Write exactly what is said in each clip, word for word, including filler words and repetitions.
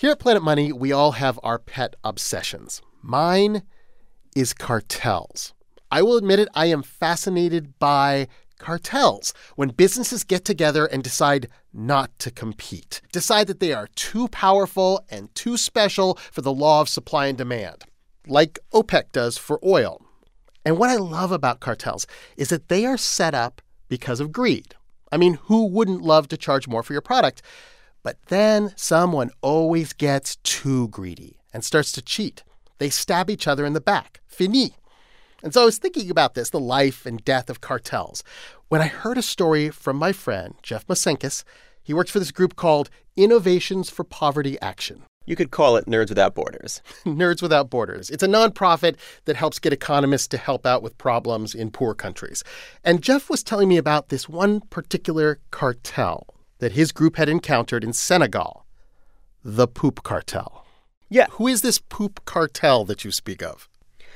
Here at Planet Money, we all have our pet obsessions. Mine is cartels. I will admit it, I am fascinated by cartels. When businesses get together and decide not to compete, decide that they are too powerful and too special for the law of supply and demand, like OPEC does for oil. And what I love about cartels is that they are set up because of greed. I mean, who wouldn't love to charge more for your product? But then someone always gets too greedy and starts to cheat. They stab each other in the back. Fini. And so I was thinking about this, the life and death of cartels, when I heard a story from my friend, Jeff Mosenkis. He works for this group called Innovations for Poverty Action. You could call it Nerds Without Borders. Nerds Without Borders. It's a nonprofit that helps get economists to help out with problems in poor countries. And Jeff was telling me about this one particular cartel that his group had encountered in Senegal, the poop cartel. Yeah. Who is this poop cartel that you speak of?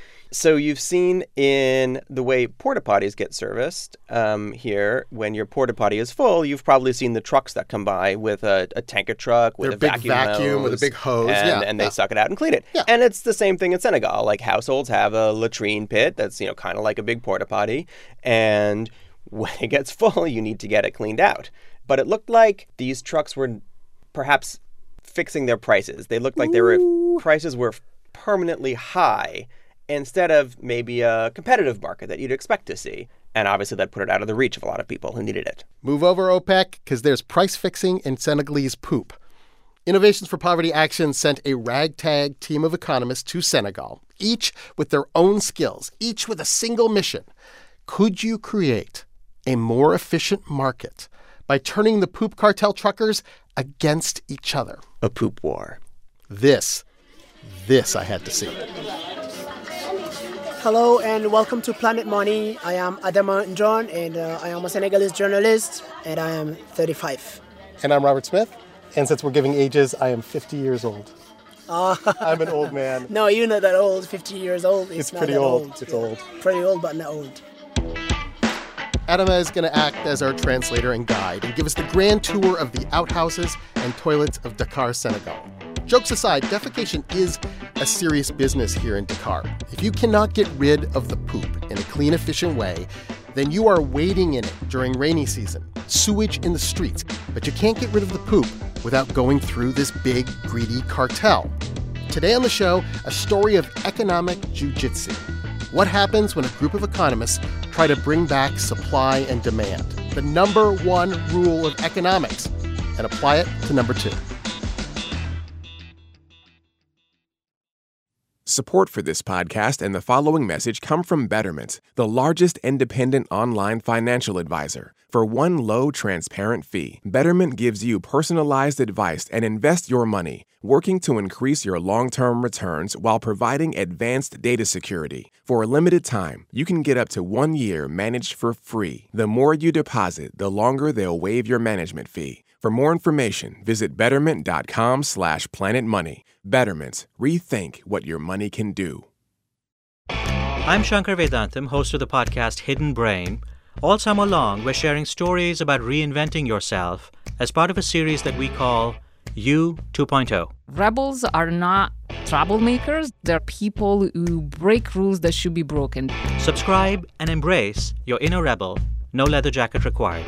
So you've seen in the way porta potties get serviced um, here, when your porta potty is full, you've probably seen the trucks that come by with a, a tanker truck with They're a big vacuum, vacuum hose, with a big hose, and, yeah, and they yeah. suck it out and clean it. Yeah. And it's the same thing in Senegal. Like, households have a latrine pit that's, you know, kind of like a big porta potty, and when it gets full, you need to get it cleaned out. But it looked like these trucks were perhaps fixing their prices. They looked like their prices were permanently high, instead of maybe a competitive market that you'd expect to see. And obviously that put it out of the reach of a lot of people who needed it. Move over, OPEC, because there's price fixing in Senegalese poop. Innovations for Poverty Action sent a ragtag team of economists to Senegal, each with their own skills, each with a single mission. Could you create a more efficient market by turning the poop cartel truckers against each other? A poop war. This, this I had to see. Hello and welcome to Planet Money. I am Adama Njon and uh, I am a Senegalese journalist and I am thirty-five. And I'm Robert Smith. And since we're giving ages, I am fifty years old. Uh, I'm an old man. No, you're not that old. fifty years old. It's, it's not pretty that old. old. It's old. Pretty old, but not old. Adama is going to act as our translator and guide and give us the grand tour of the outhouses and toilets of Dakar, Senegal. Jokes aside, defecation is a serious business here in Dakar. If you cannot get rid of the poop in a clean, efficient way, then you are wading in it during rainy season, sewage in the streets. But you can't get rid of the poop without going through this big, greedy cartel. Today on the show, a story of economic jujitsu. What happens when a group of economists try to bring back supply and demand? The number one rule of economics, and apply it to number two. Support for this podcast and the following message come from Betterment, the largest independent online financial advisor. For one low, transparent fee, Betterment gives you personalized advice and invest your money, working to increase your long-term returns while providing advanced data security. For a limited time, you can get up to one year managed for free. The more you deposit, the longer they'll waive your management fee. For more information, visit betterment.com slash planetmoney. Betterment. Rethink what your money can do. I'm Shankar Vedantam, host of the podcast Hidden Brain. All summer long, we're sharing stories about reinventing yourself as part of a series that we call You two point oh. Rebels are not troublemakers. They're people who break rules that should be broken. Subscribe and embrace your inner rebel. No leather jacket required.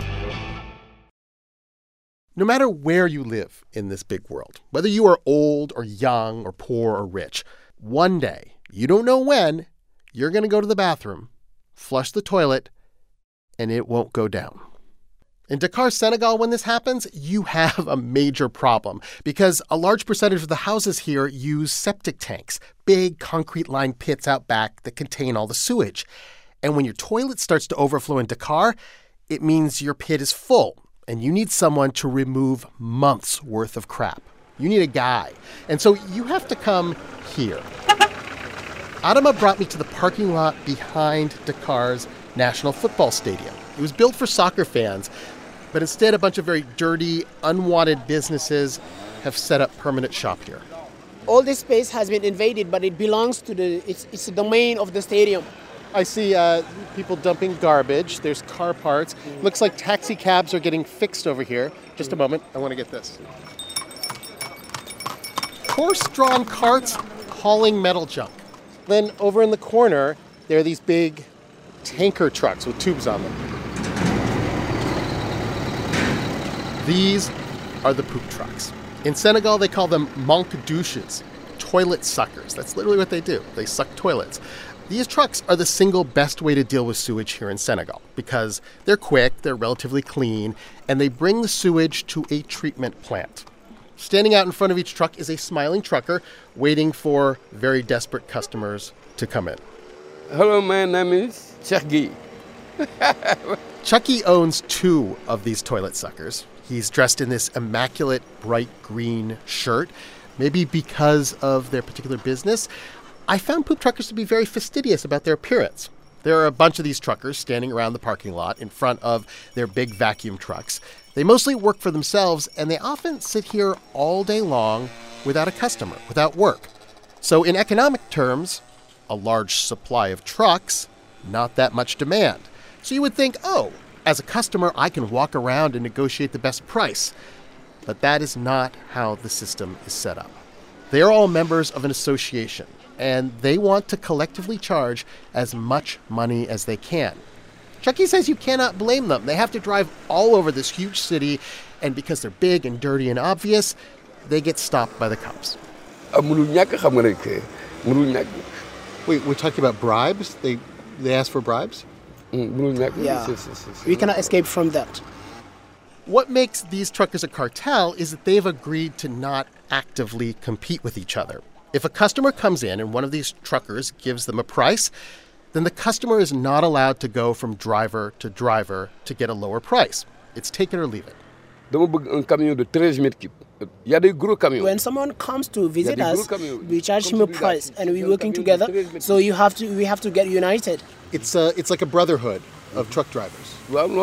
No matter where you live in this big world, whether you are old or young or poor or rich, one day, you don't know when, you're going to go to the bathroom, flush the toilet, and it won't go down. In Dakar, Senegal, when this happens, you have a major problem because a large percentage of the houses here use septic tanks, big concrete-lined pits out back that contain all the sewage. And when your toilet starts to overflow in Dakar, it means your pit is full. And you need someone to remove months' worth of crap. You need a guy. And so you have to come here. Adama brought me to the parking lot behind Dakar's National Football Stadium. It was built for soccer fans, but instead a bunch of very dirty, unwanted businesses have set up permanent shop here. All this space has been invaded, but it belongs to the, it's, it's the domain of the stadium. I see uh, people dumping garbage. There's car parts. Mm. Looks like taxi cabs are getting fixed over here. Just a moment. I want to get this. horse-drawn carts hauling metal junk. Then over in the corner, there are these big tanker trucks with tubes on them. These are the poop trucks. In Senegal, they call them manque douches, toilet suckers. That's literally what they do. They suck toilets. These trucks are the single best way to deal with sewage here in Senegal because they're quick, they're relatively clean, and they bring the sewage to a treatment plant. Standing out in front of each truck is a smiling trucker waiting for very desperate customers to come in. Hello, my name is Chucky. Chucky owns two of these toilet suckers. He's dressed in this immaculate bright green shirt, maybe because of their particular business. I found poop truckers to be very fastidious about their appearance. There are a bunch of these truckers standing around the parking lot in front of their big vacuum trucks. They mostly work for themselves, and they often sit here all day long without a customer, without work. So in economic terms, a large supply of trucks, not that much demand. So you would think, oh, as a customer, I can walk around and negotiate the best price. But that is not how the system is set up. They are all members of an association, and they want to collectively charge as much money as they can. Chucky says you cannot blame them. They have to drive all over this huge city, and because they're big and dirty and obvious, they get stopped by the cops. Wait, we're talking about bribes? They they ask for bribes? Yeah, we cannot escape from that. What makes these truckers a cartel is that they've agreed to not actively compete with each other. If a customer comes in and one of these truckers gives them a price, then the customer is not allowed to go from driver to driver to get a lower price. It's take it or leave it. When someone comes to visit us, we charge him a price and we're working together. So you have to, we have to get united. It's a, it's like a brotherhood of truck drivers.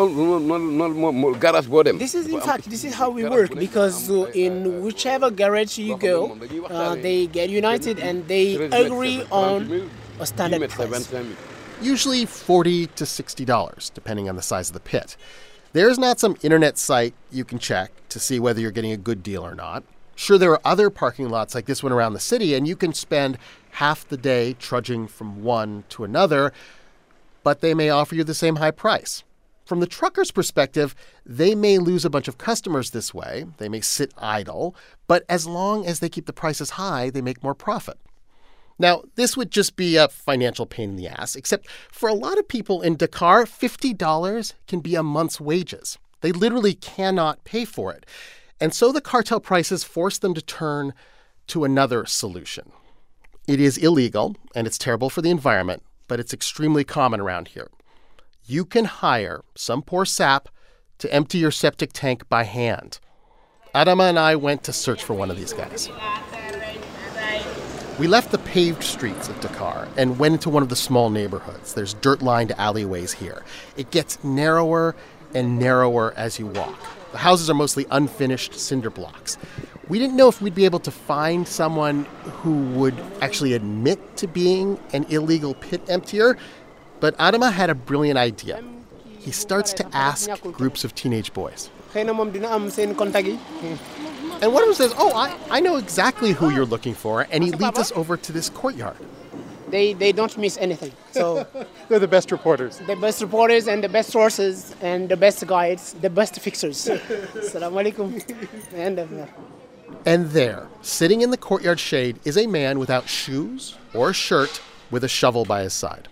This is, in fact, this is how we work because uh, in whichever garage you go, uh, they get united and they agree on a standard price. Usually forty to sixty dollars, depending on the size of the pit. There's not some internet site you can check to see whether you're getting a good deal or not. Sure, there are other parking lots like this one around the city, and you can spend half the day trudging from one to another, but they may offer you the same high price. From the trucker's perspective, they may lose a bunch of customers this way. They may sit idle, but as long as they keep the prices high, they make more profit. Now, this would just be a financial pain in the ass, except for a lot of people in Dakar, fifty dollars can be a month's wages. They literally cannot pay for it. And so the cartel prices force them to turn to another solution. It is illegal, and it's terrible for the environment, but it's extremely common around here. You can hire some poor sap to empty your septic tank by hand. Adama and I went to search for one of these guys. We left the paved streets of Dakar and went into one of the small neighborhoods. There's dirt-lined alleyways here. It gets narrower and narrower as you walk. The houses are mostly unfinished cinder blocks. We didn't know if we'd be able to find someone who would actually admit to being an illegal pit emptier, but Adama had a brilliant idea. He starts to ask groups of teenage boys. And one of them says, oh, I, I know exactly who you're looking for, and he leads us over to this courtyard. They they don't miss anything. So they're the best reporters. The best reporters and the best sources and the best guides, the best fixers. Assalamu alaikum. And, uh, and there, sitting in the courtyard shade, is a man without shoes or a shirt with a shovel by his side.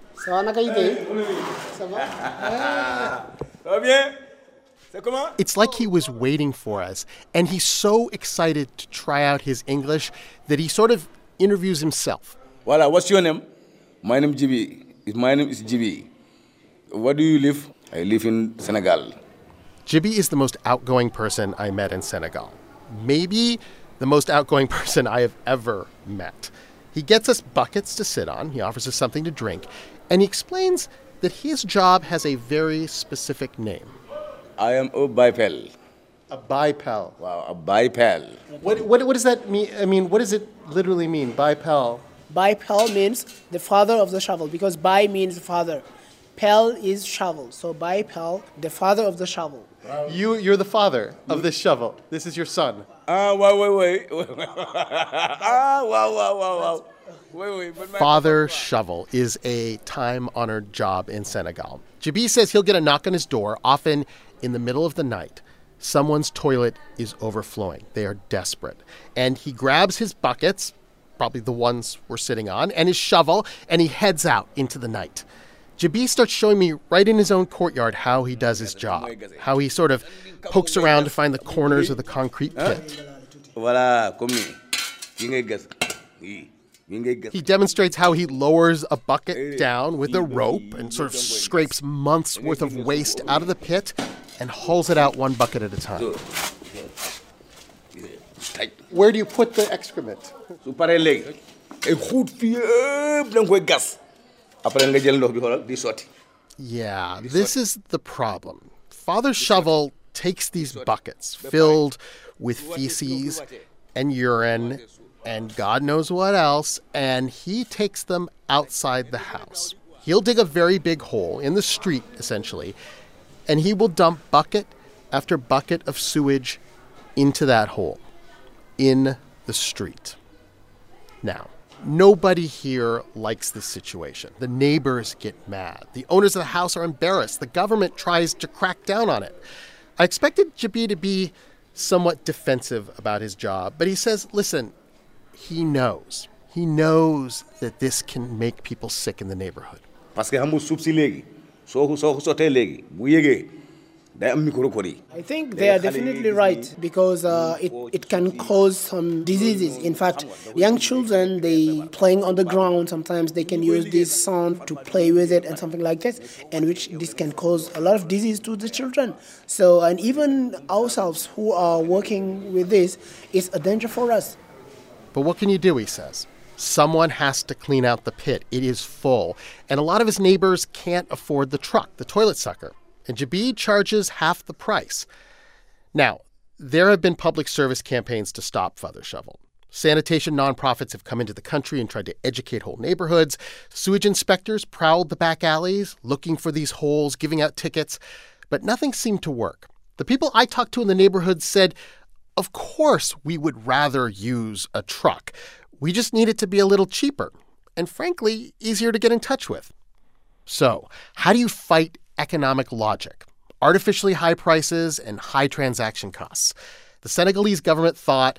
It's like he was waiting for us, and he's so excited to try out his English that he sort of interviews himself. Voilà, what's your name? My name is Jibi. My name is Jibi. Where do you live? I live in Senegal. Jibi is the most outgoing person I met in Senegal. Maybe the most outgoing person I have ever met. He gets us buckets to sit on, he offers us something to drink, and he explains that his job has a very specific name. I am a bipel. A bipel. Wow, a bipel. What, what, what does that mean? I mean, what does it literally mean, bipel? Bipel means the father of the shovel, because bi means father. Pel is shovel. So bipel, the father of the shovel. You, you're the father of this shovel. This is your son. Ah, wait, wait, wait. Ah, wow, wow, wow, wow. Wait, wait. But my Father Shovel is a time-honored job in Senegal. Djibi says he'll get a knock on his door, often in the middle of the night. Someone's toilet is overflowing. They are desperate. And he grabs his buckets, probably the ones we're sitting on, and his shovel, and he heads out into the night. Djibi starts showing me right in his own courtyard how he does his job, how he sort of pokes around to find the corners of the concrete pit. Voilà, comme ni. He demonstrates how he lowers a bucket down with a rope and sort of scrapes months' worth of waste out of the pit and hauls it out one bucket at a time. Where do you put the excrement? Su paree léegi ay xuut fii yëpp da nga koy gas après nga jël ndox bi xoolal di sotti. Yeah, this is the problem. Father Shovel takes these buckets filled with feces and urine and God knows what else, and he takes them outside the house. He'll dig a very big hole in the street, essentially, and he will dump bucket after bucket of sewage into that hole, in the street. Now, nobody here likes this situation. The neighbors get mad. The owners of the house are embarrassed. The government tries to crack down on it. I expected Djibi to be somewhat defensive about his job, but he says, listen, he knows. He knows that this can make people sick in the neighborhood. Parce que xam nga suuf si léegi soo ko soo ko sottee léegi bu yëgee day am micro-cori. I think they are definitely right because uh, it, it can cause some diseases. In fact, young children, they playing on the ground, sometimes they can use this sound to play with it and something like this, and which this can cause a lot of disease to the children. So, and even ourselves who are working with this, it's a danger for us. But what can you do, he says? Someone has to clean out the pit. It is full. And a lot of his neighbors can't afford the truck, the toilet sucker. And Djibi charges half the price. Now, there have been public service campaigns to stop Father Shovel. Sanitation nonprofits have come into the country and tried to educate whole neighborhoods. Sewage inspectors prowled the back alleys, looking for these holes, giving out tickets. But nothing seemed to work. The people I talked to in the neighborhood said, of course we would rather use a truck. We just need it to be a little cheaper and, frankly, easier to get in touch with. So, how do you fight economic logic, artificially high prices, and high transaction costs? The Senegalese government thought,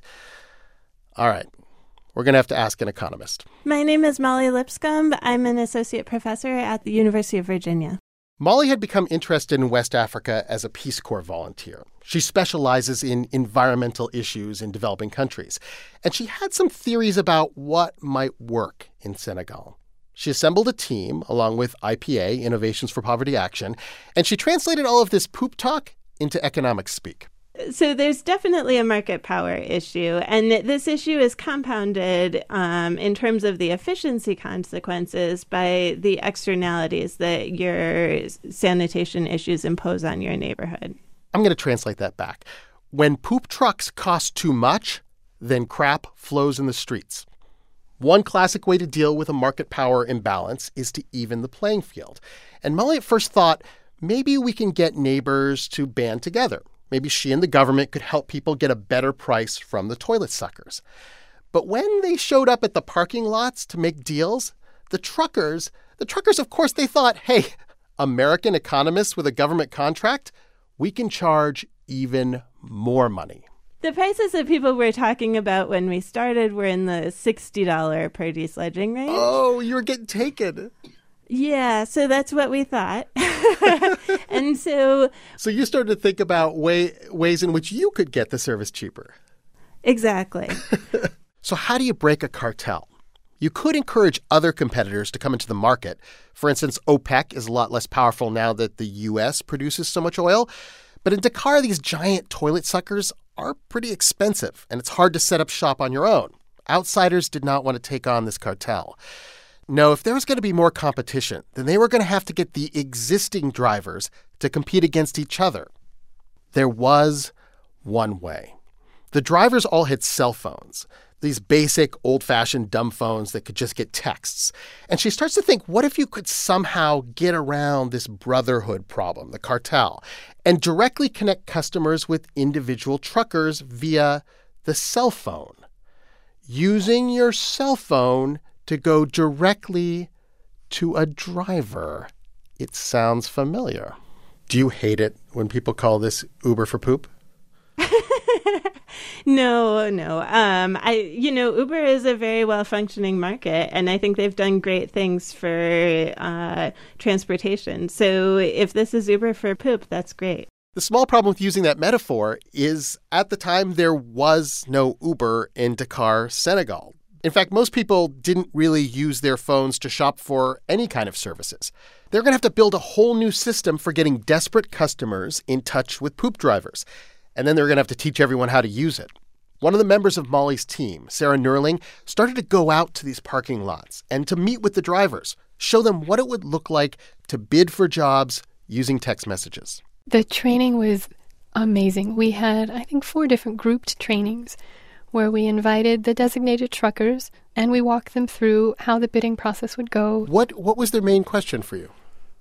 all right, we're going to have to ask an economist. My name is Molly Lipscomb. I'm an associate professor at the University of Virginia. Molly had become interested in West Africa as a Peace Corps volunteer. She specializes in environmental issues in developing countries. And she had some theories about what might work in Senegal. She assembled a team along with I P A, Innovations for Poverty Action, and she translated all of this poop talk into economic speak. So there's definitely a market power issue, and this issue is compounded um, in terms of the efficiency consequences by the externalities that your sanitation issues impose on your neighborhood. I'm going to translate that back. When poop trucks cost too much, then crap flows in the streets. One classic way to deal with a market power imbalance is to even the playing field. And Molly at first thought, maybe we can get neighbors to band together. Maybe she and the government could help people get a better price from the toilet suckers. But when they showed up at the parking lots to make deals, the truckers, the truckers, of course, they thought, hey, American economists with a government contract, we can charge even more money. The prices that people were talking about when we started were in the sixty dollars per desledging range. Oh, you were getting taken. Yeah, so that's what we thought. And so... So you started to think about way, ways in which you could get the service cheaper. Exactly. So how do you break a cartel? You could encourage other competitors to come into the market. For instance, OPEC is a lot less powerful now that the U S produces so much oil. But in Dakar, these giant toilet suckers are pretty expensive, and it's hard to set up shop on your own. Outsiders did not want to take on this cartel. No, if there was going to be more competition, then they were going to have to get the existing drivers to compete against each other. There was one way. The drivers all had cell phones, these basic, old-fashioned dumb phones that could just get texts. And she starts to think, what if you could somehow get around this brotherhood problem, the cartel, and directly connect customers with individual truckers via the cell phone. Using your cell phone to go directly to a driver. It sounds familiar. Do you hate it when people call this Uber for poop? No, no. Um, I, you know, Uber is a very well-functioning market, and I think they've done great things for uh, transportation. So if this is Uber for poop, that's great. The small problem with using that metaphor is at the time there was no Uber in Dakar, Senegal. In fact, most people didn't really use their phones to shop for any kind of services. They're going to have to build a whole new system for getting desperate customers in touch with poop drivers. And then they're going to have to teach everyone how to use it. One of the members of Molly's team, Sarah Nerling, started to go out to these parking lots and to meet with the drivers, show them what it would look like to bid for jobs using text messages. The training was amazing. We had, I think, four different grouped trainings where we invited the designated truckers and we walked them through how the bidding process would go. What what was their main question for you?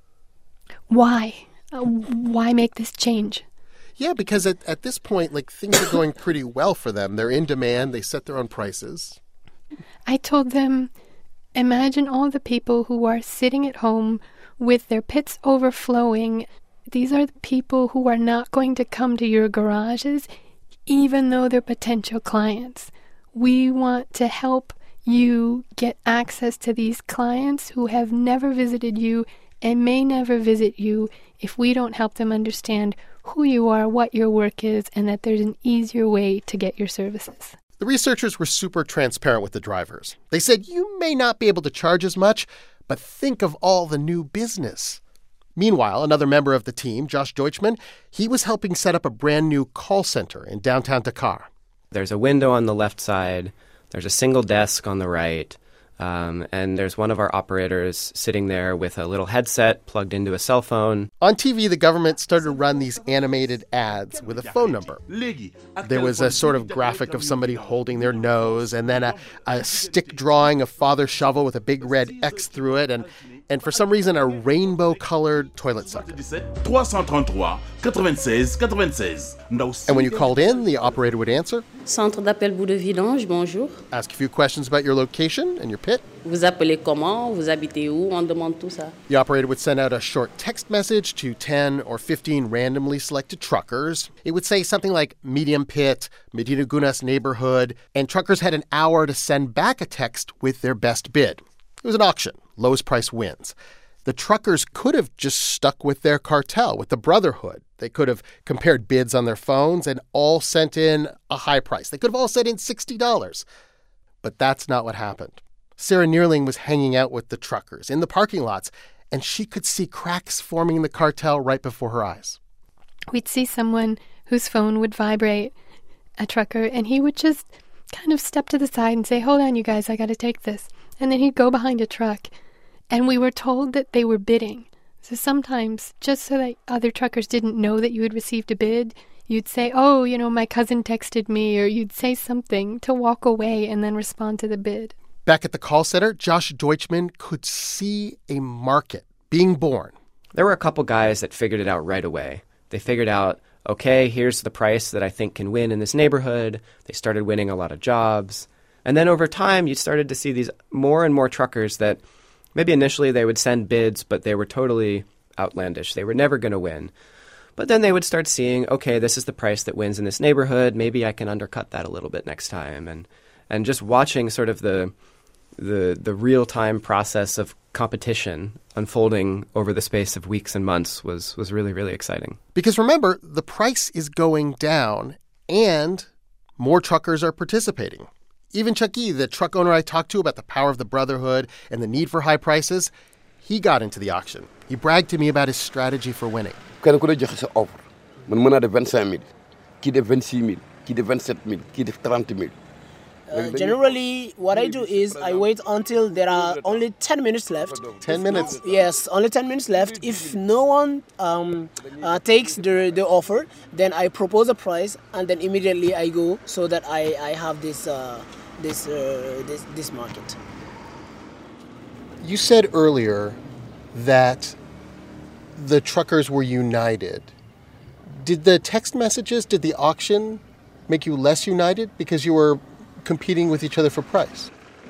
Why? Uh, why make this change? Yeah, because at, at this point, like, things are going pretty well for them. They're in demand. They set their own prices. I told them, imagine all the people who are sitting at home with their pits overflowing. These are the people who are not going to come to your garages, even though they're potential clients. We want to help you get access to these clients who have never visited you and may never visit you if we don't help them understand who you are, what your work is, and that there's an easier way to get your services. The researchers were super transparent with the drivers. They said, you may not be able to charge as much, but think of all the new business. Meanwhile, another member of the team, Josh Deutschman, he was helping set up a brand new call center in downtown Dakar. There's a window on the left side. There's a single desk on the right. Um, and there's one of our operators sitting there with a little headset plugged into a cell phone. On T V, the government started to run these animated ads with a phone number. There was a sort of graphic of somebody holding their nose and then a, a stick drawing of Father Shovel with a big red X through it and, and for some reason, a rainbow-colored toilet sucker. And when you called in, the operator would answer. Centre d'appel bout de vidange, bonjour. Ask a few questions about your location and your pit. Vous appelez comment? Vous habitez où? On demande tout ça. The operator would send out a short text message to ten or fifteen randomly selected truckers. It would say something like Medium Pit, Medina Gunas neighborhood, and truckers had an hour to send back a text with their best bid. It was an auction. Lowest price wins. The truckers could have just stuck with their cartel, with the Brotherhood. They could have compared bids on their phones and all sent in a high price. They could have all sent in sixty dollars. But that's not what happened. Sarah Nerling was hanging out with the truckers in the parking lots, and she could see cracks forming in the cartel right before her eyes. We'd see someone whose phone would vibrate, a trucker, and he would just kind of step to the side and say, hold on, you guys, I got to take this. And then he'd go behind a truck. And we were told that they were bidding. So sometimes, just so that other truckers didn't know that you had received a bid, you'd say, oh, you know, my cousin texted me, or you'd say something to walk away and then respond to the bid. Back at the call center, Josh Deutschman could see a market being born. There were a couple guys that figured it out right away. They figured out, okay, here's the price that I think can win in this neighborhood. They started winning a lot of jobs. And then over time, you started to see these more and more truckers that maybe initially they would send bids, but they were totally outlandish. They were never going to win. But then they would start seeing, okay, this is the price that wins in this neighborhood. Maybe I can undercut that a little bit next time. And and just watching sort of the the the real-time process of competition unfolding over the space of weeks and months was was really, really exciting. Because remember, the price is going down and more truckers are participating. Even Chucky, the truck owner I talked to about the power of the Brotherhood and the need for high prices, he got into the auction. He bragged to me about his strategy for winning. Kenn ku ne joxe sa offre man mën naa def vingt-cinq mille kii def vingt-six mille kii def vingt-sept mille kii def trente mille. Uh, generally, what I do is I wait until there are only ten minutes left. ten minutes? Yes, only ten minutes left. If no one um, uh, takes the, the offer, then I propose a price and then immediately I go so that I, I have this, uh, this, uh, this, this market. You said earlier that the truckers were united. Did the text messages, did the auction make you less united because you were competing with each other for price?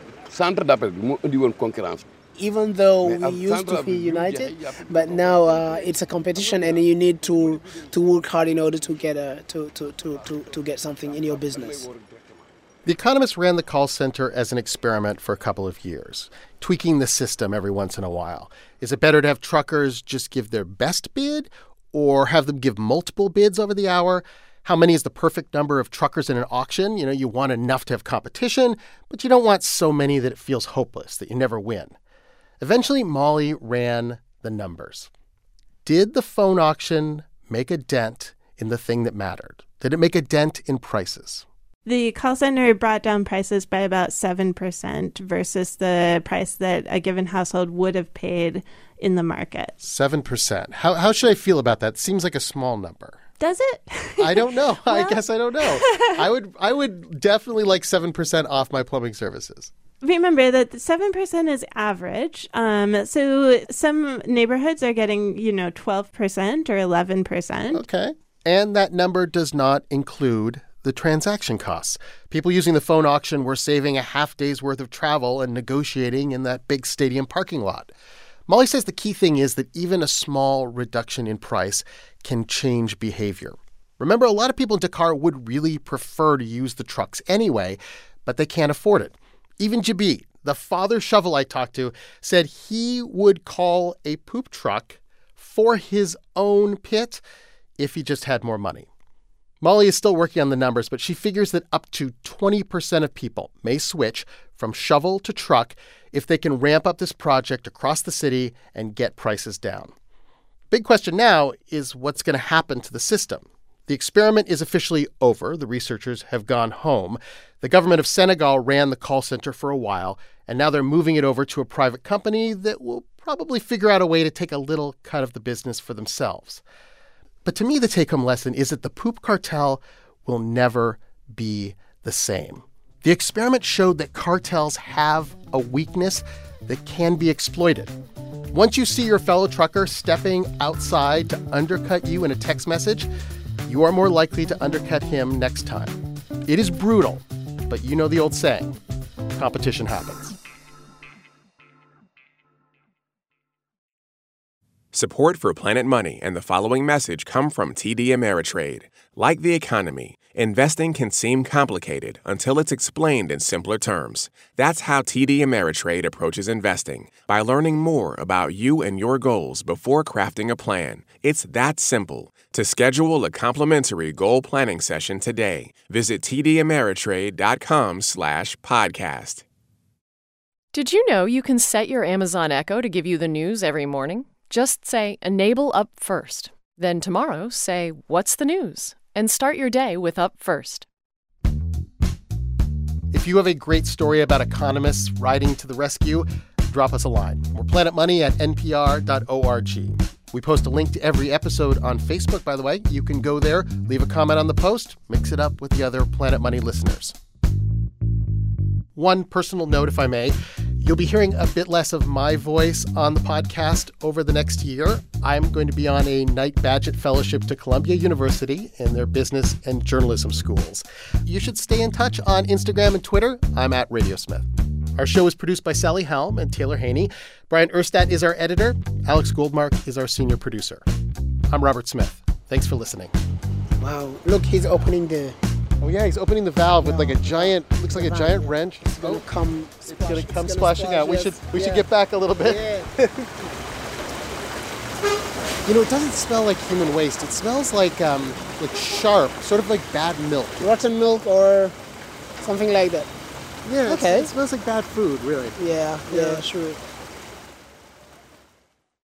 Even though we used to be united, but now uh, it's a competition, and you need to to work hard in order to get a to, to, to, to, to get something in your business. The Economist ran the call center as an experiment for a couple of years, tweaking the system every once in a while. Is it better to have truckers just give their best bid or have them give multiple bids over the hour? How many is the perfect number of truckers in an auction? You know, you want enough to have competition, but you don't want so many that it feels hopeless, that you never win. Eventually, Molly ran the numbers. Did the phone auction make a dent in the thing that mattered? Did it make a dent in prices? The call center brought down prices by about seven percent versus the price that a given household would have paid in the market. seven percent. How, how should I feel about that? Seems like a small number. Does it? I don't know. Well, I guess I don't know. I would I would definitely like seven percent off my plumbing services. Remember that seven percent is average. Um, so some neighborhoods are getting, you know, twelve percent or eleven percent. Okay. And that number does not include the transaction costs. People using the phone auction were saving a half day's worth of travel and negotiating in that big stadium parking lot. Molly says the key thing is that even a small reduction in price can change behavior. Remember, a lot of people in Dakar would really prefer to use the trucks anyway, but they can't afford it. Even Jibi, the father shovel I talked to, said he would call a poop truck for his own pit if he just had more money. Molly is still working on the numbers, but she figures that up to twenty percent of people may switch from shovel to truck if they can ramp up this project across the city and get prices down. Big question now is what's going to happen to the system. The experiment is officially over. The researchers have gone home. The government of Senegal ran the call center for a while, and now they're moving it over to a private company that will probably figure out a way to take a little cut of the business for themselves. But to me, the take-home lesson is that the poop cartel will never be the same. The experiment showed that cartels have a weakness that can be exploited. Once you see your fellow trucker stepping outside to undercut you in a text message, you are more likely to undercut him next time. It is brutal, but you know the old saying, competition happens. Support for Planet Money and the following message come from T D Ameritrade. Like the economy, investing can seem complicated until it's explained in simpler terms. That's how T D Ameritrade approaches investing, by learning more about you and your goals before crafting a plan. It's that simple. To schedule a complimentary goal planning session today, visit tdameritrade.com slash podcast. Did you know you can set your Amazon Echo to give you the news every morning? Just say, enable Up First. Then tomorrow, say, what's the news? And start your day with Up First. If you have a great story about economists riding to the rescue, drop us a line. We're Planet Money at n p r dot org. We post a link to every episode on Facebook, by the way. You can go there, leave a comment on the post, mix it up with the other Planet Money listeners. One personal note, if I may. You'll be hearing a bit less of my voice on the podcast over the next year. I'm going to be on a Knight Bagehot Fellowship to Columbia University in their business and journalism schools. You should stay in touch on Instagram and Twitter. I'm at Radio Smith. Our show is produced by Sally Helm and Taylor Haney. Brian Erstadt is our editor. Alex Goldmark is our senior producer. I'm Robert Smith. Thanks for listening. Wow. Look, he's opening the... Oh, yeah, he's opening the valve with like a giant, looks like a giant yeah. wrench. It's going to come, It's going to come it's splashing gonna out. We splash, should yes. we yeah. should get back a little bit. Yeah. You know, it doesn't smell like human waste. It smells like um, like sharp, sort of like bad milk. Rotten milk or something like that. Yeah, Okay. it smells like bad food, really. Yeah, yeah, yeah, sure.